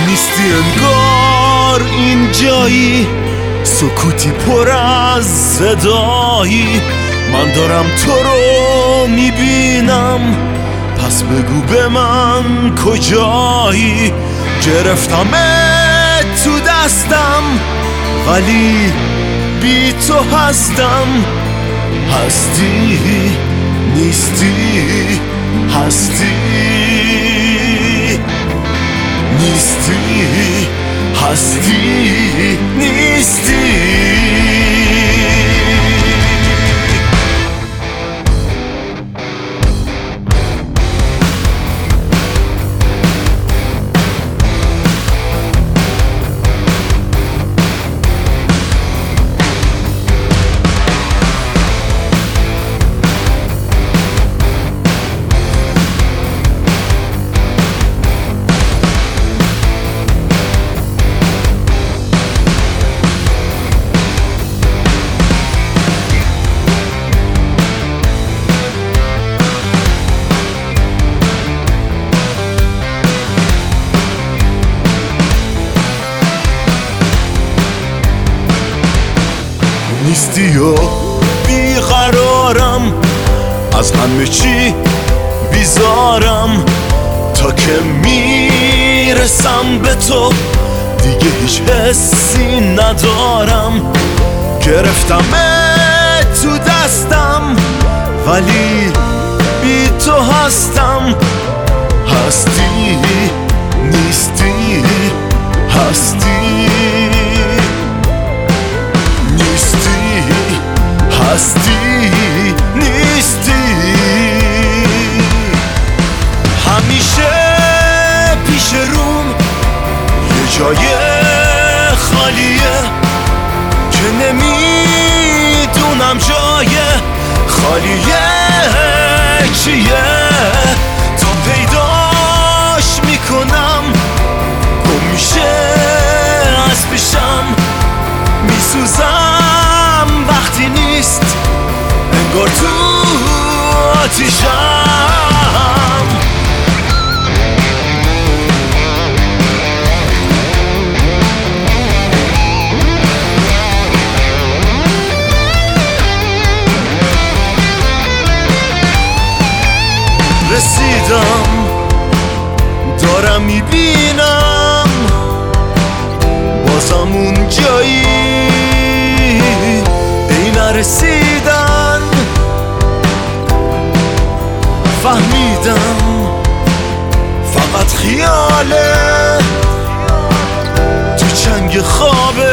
نیستی انگار این جایی، سکوتی پر از صدایی. من دارم تو رو میبینم، پس بگو به من کجایی. گرفتمت تو دستم ولی بی تو هستم. هستی نیستی، هستی نیستی، هستی نیستی. نیستی و بیقرارم، از همه چی بیزارم. تا که میرسم به تو دیگه هیچ حسی ندارم. گرفتمت تو دستم ولی بی تو هستم. هستی نیستی، هستی نیستی، هستی نیستی. همیشه پیش روم یه جای خالیه که نمیدونم جای خالیه چیه. تا پیداش میکنم گم میشه از پیشم. میسوزم وقتی نیست، انگار تو آتیشم. رسیدم دارم میبینم بازم اون جایی ای نرسیدن. فهمیدم فقط خیاله تو چنگ خوابه.